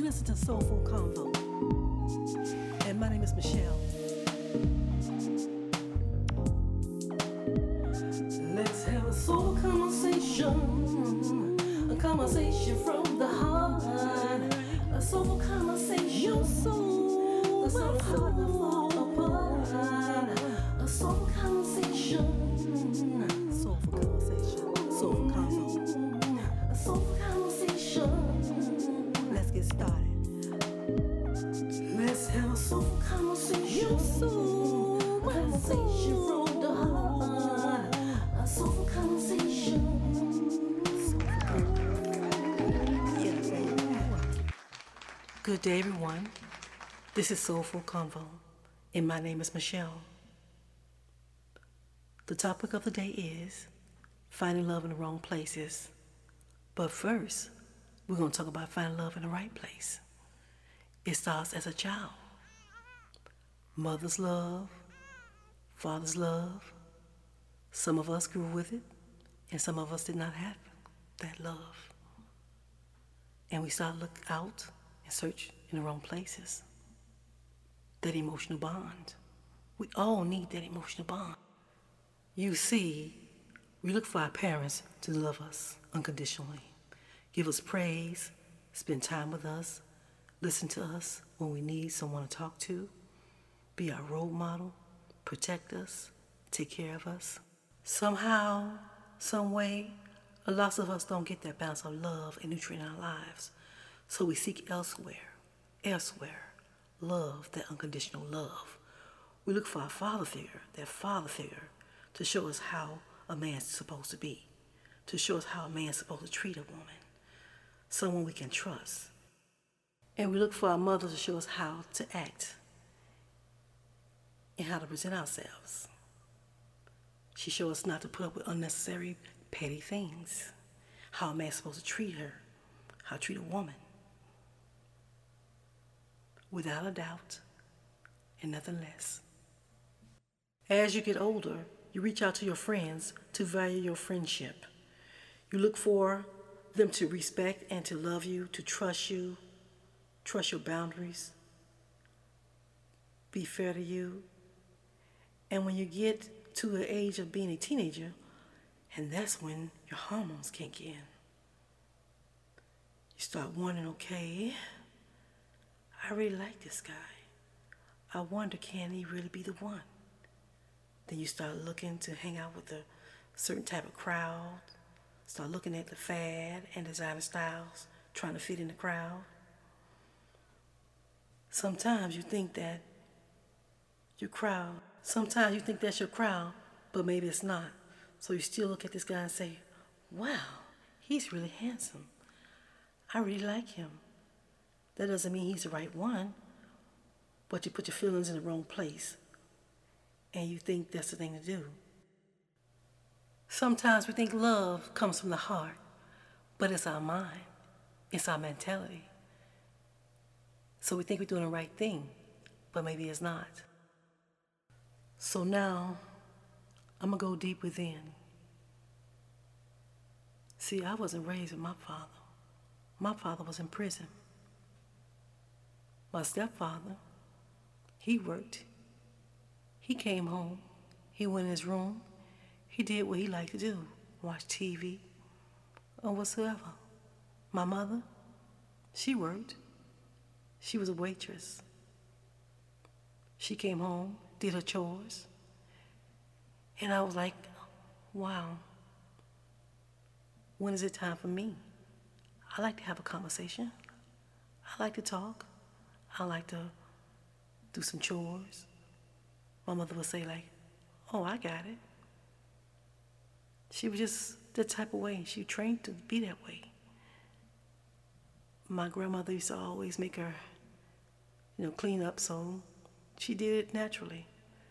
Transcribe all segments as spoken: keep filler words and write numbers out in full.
listen to Soulful Convo, and my name is Michelle. Let's have a soul conversation, a conversation from the heart, a soulful conversation. Your soul, the soul heart will fall apart. A soulful conversation, soulful conversation, soulful convo, a soulful conversation. Let's get started. Let's have a soulful conversation. Your soul, a conversation from the heart, a soulful conversation. Good day, everyone. This is Soulful Convo, and my name is Michelle. The topic of the day is finding love in the wrong places. But first, we're going to talk about finding love in the right place. It starts as a child. Mother's love, father's love. Some of us grew with it, and some of us did not have that love. And we start to look out and search in the wrong places. That emotional bond. We all need that emotional bond. You see, we look for our parents to love us unconditionally, give us praise, spend time with us, listen to us when we need someone to talk to, be our role model, protect us, take care of us. Somehow, some way, a lot of us don't get that balance of love and nutrient in our lives, so we seek elsewhere, elsewhere, love, that unconditional love. We look for our father figure, that father figure, to show us how a man's supposed to be, to show us how a man's supposed to treat a woman, someone we can trust. And we look for our mother to show us how to act and how to present ourselves. She shows us not to put up with unnecessary petty things, how a man's supposed to treat her, how to treat a woman. Without a doubt, and nothing less. As you get older, you reach out to your friends to value your friendship. You look for them to respect and to love you, to trust you, trust your boundaries, be fair to you. And when you get to the age of being a teenager, and that's when your hormones kick in. You start wondering, okay, I really like this guy. I wonder, can he really be the one? Then you start looking to hang out with a certain type of crowd, start looking at the fad and designer styles, trying to fit in the crowd. Sometimes you think that your crowd, sometimes you think that's your crowd, but maybe it's not. So you still look at this guy and say, wow, he's really handsome. I really like him. That doesn't mean he's the right one, but you put your feelings in the wrong place. And you think that's the thing to do. Sometimes we think love comes from the heart, but it's our mind. It's our mentality. So we think we're doing the right thing, but maybe it's not. So now, I'm going to go deep within. See, I wasn't raised with my father. My father was in prison. My stepfather, he worked. He came home, he went in his room, he did what he liked to do, watch T V or whatsoever. My mother, she worked. She was a waitress. She came home, did her chores, and I was like, wow, when is it time for me? I like to have a conversation. I like to talk. I like to do some chores. My mother would say like, oh, I got it. She was just that type of way. She was trained to be that way. My grandmother used to always make her, you know, clean up, so she did it naturally.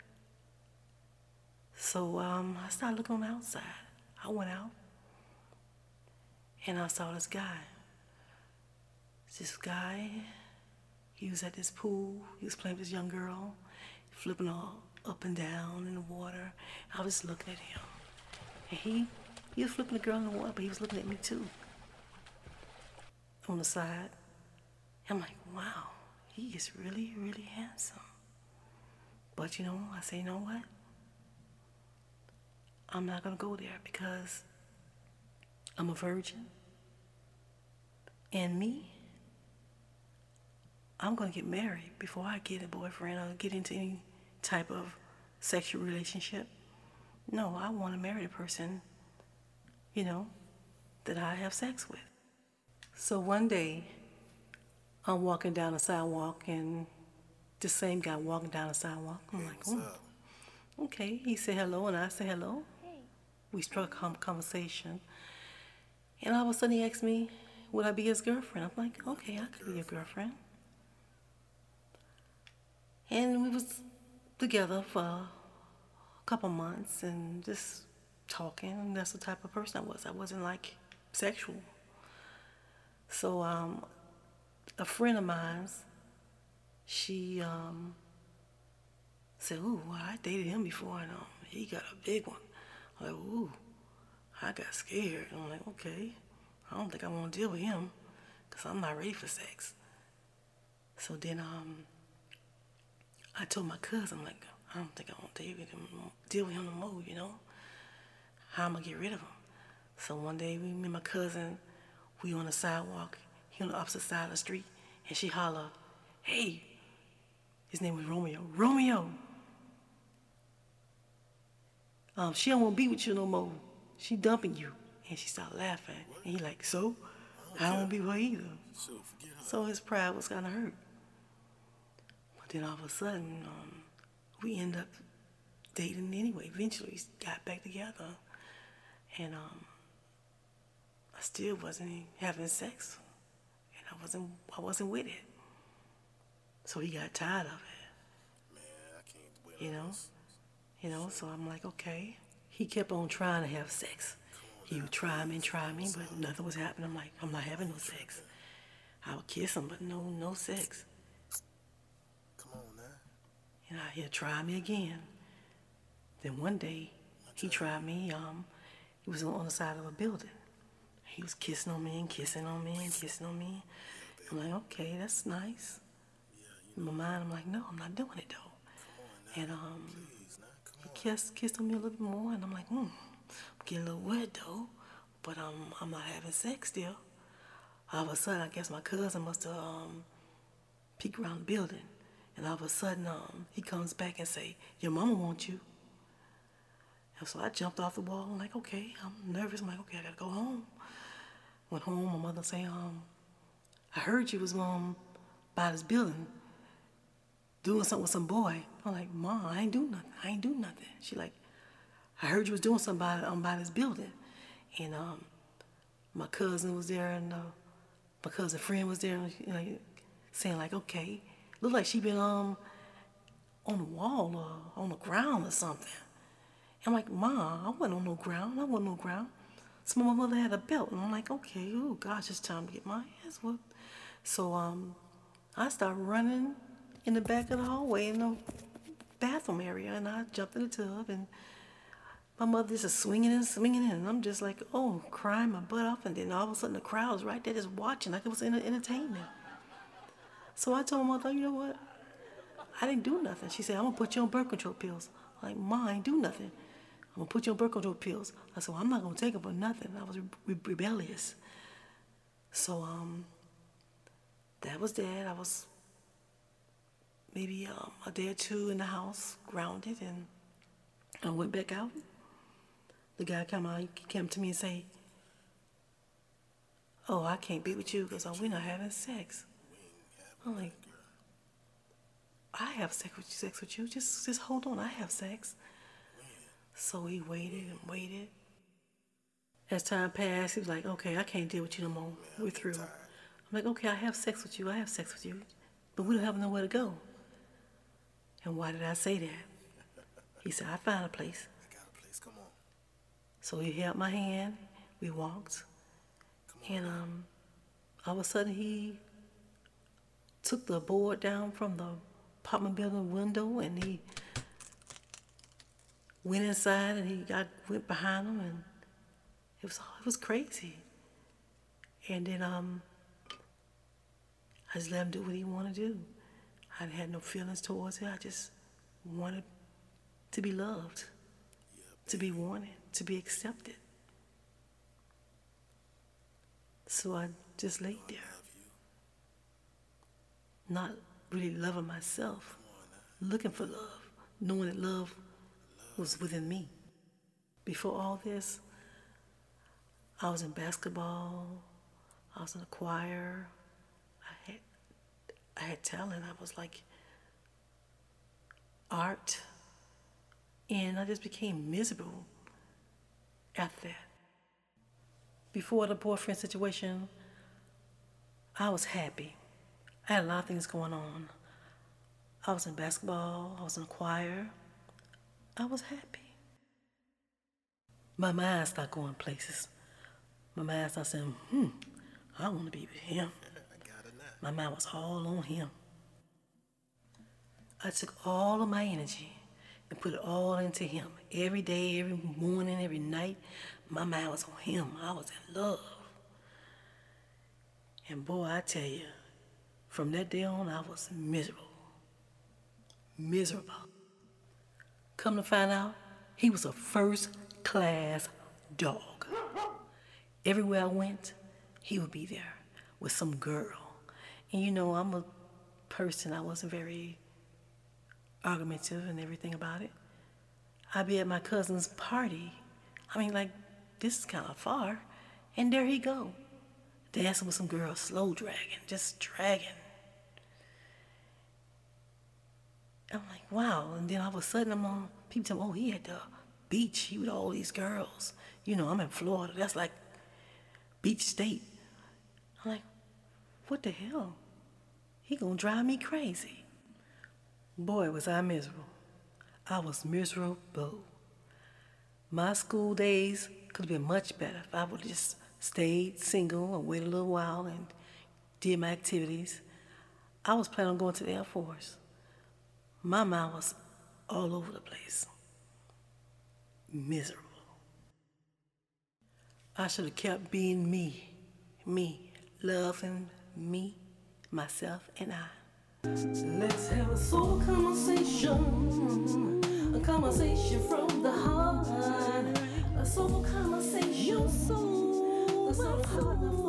So um, I started looking on the outside. I went out and I saw this guy. This guy, he was at this pool. He was playing with this young girl, flipping all up and down in the water. I was looking at him. And he, he was flipping the girl in the water, but he was looking at me too. On the side. I'm like, wow, he is really, really handsome. But you know, I say, you know what? I'm not gonna go there because I'm a virgin. And me, I'm gonna get married before I get a boyfriend or get into any type of sexual relationship. No, I want to marry the person, you know, that I have sex with. So one day, I'm walking down the sidewalk and the same guy walking down the sidewalk. I'm Hey, like, what's oh, up? okay. He said hello and I said hello. We struck a conversation. And all of a sudden he asked me, would I be his girlfriend? I'm like, okay, I could be your girlfriend. And we was together for a couple months and just talking. And that's the type of person I was. I wasn't like sexual. So um, a friend of mine's, she um, said, ooh, well, I dated him before and um, he got a big one. I'm like, ooh, I got scared. I'm like, okay, I don't think I want to deal with him because I'm not ready for sex. So then um, I told my cousin, I'm like, I don't think I want to deal with him, deal with him no more, you know? How am I going to get rid of him? So one day, we, me and my cousin, we on the sidewalk, he on the opposite side of the street, and she holler, hey, his name was Romeo, Romeo, um, she don't want to be with you no more. She dumping you. And she started laughing. What? And he like, so? I don't I don't care. want to be with her either. Shoot, forget her. So his pride was kind of hurt. But then all of a sudden, um, we end up dating anyway. Eventually, we got back together. And um, I still wasn't having sex. And I wasn't, I wasn't with it. So he got tired of it, Man, I can't wait you on know? this. You know, so I'm like, okay. He kept on trying to have sex. He would try me and try me, but nothing was happening. I'm like, I'm not having no sex. I would kiss him, but no, no sex. Come on now. And I, he'll try me again. Then one day, he tried me. Um, he was on the side of a building. He was kissing on me and kissing on me and kissing on me. Yeah, I'm baby. like, okay, that's nice. Yeah, you In know. my mind, I'm like, no, I'm not doing it though. Come on now. And um, Please, now. Come he on. kissed kissed on me a little bit more, and I'm like, hmm, I'm getting a little wet though, but um, I'm not having sex still. All of a sudden, I guess my cousin must have um, peeked around the building, and all of a sudden, um, he comes back and say, "Your mama wants you." And so I jumped off the wall. I'm like, okay, I'm nervous. I'm like, okay, I gotta go home. Went home. My mother say, um, I heard you was um by this building doing something with some boy. I'm like, Mom, I ain't do nothing. I ain't do nothing. She like, I heard you was doing something by, um, by this building. And um, my cousin was there, and uh, my cousin friend was there, you know, saying like, okay, look like she been um on the wall or on the ground or something. I'm like, Ma, I wasn't on no ground. I wasn't on no ground. So my mother had a belt, and I'm like, okay, oh gosh, it's time to get my ass whooped. So um, I started running in the back of the hallway in the bathroom area, and I jumped in the tub, and my mother just swinging and swinging in, and I'm just like, oh, crying my butt off, and then all of a sudden the crowd's right there just watching like it was entertainment. So I told my mother, you know what? I didn't do nothing. She said, I'm gonna put you on birth control pills. I'm like, Ma, I ain't do nothing. I'm gonna put you on birth control pills. I said, well, I'm not gonna take them for nothing. I was re- rebellious. So um, that was that. I was maybe um, a day or two in the house, grounded, and I went back out. The guy come out, he came to me and say, oh, I can't be with you because we're not having sex. We ain't I'm having like, that, girl. I have sex with you, sex with you. Just, just hold on. I have sex. When? So we waited and waited. As time passed, he was like, okay, I can't deal with you no more. Man, I'm We're getting through. tired. I'm like, okay, I have sex with you. I have sex with you. But we don't have nowhere to go. And why did I say that? He said, I found a place. I got a place. Come on. So he held my hand. We walked. Come on. And um, all of a sudden, he took the board down from the apartment building window, and he went inside, and he got went behind him, and it was it was crazy. And then um, I just let him do what he wanted to do. I had no feelings towards it. I just wanted to be loved, to be wanted, to be accepted. So I just laid there, not really loving myself, looking for love, knowing that love was within me. Before all this, I was in basketball, I was in a choir, I had, I had talent, I was like art, and I just became miserable after that. Before the boyfriend situation, I was happy. I had a lot of things going on. I was in basketball, I was in a choir. I was happy. My mind started going places. My mind started saying, hmm, I want to be with him. I got it now. My mind was all on him. I took all of my energy and put it all into him. Every day, every morning, every night, my mind was on him. I was in love. And boy, I tell you, from that day on, I was miserable. Miserable. Come to find out, he was a first-class dog. Everywhere I went, he would be there with some girl. And you know, I'm a person, I wasn't very argumentative and everything about it. I'd be at my cousin's party. I mean, like, this is kind of far. And there he go, dancing with some girl, slow dragging, just dragging. I'm like, wow. And then all of a sudden, I'm on, people tell me, oh, he at the beach. He with all these girls. You know, I'm in Florida. That's like beach state. I'm like, what the hell? He gonna drive me crazy. Boy, was I miserable. I was miserable. My school days could have been much better if I would have just stayed single and waited a little while and did my activities. I was planning on going to the Air Force. My mind was all over the place. Miserable. I should have kept being me, me, loving me, myself, and I. Let's have a soul conversation, a conversation from the heart, a soul conversation, a soul, a soul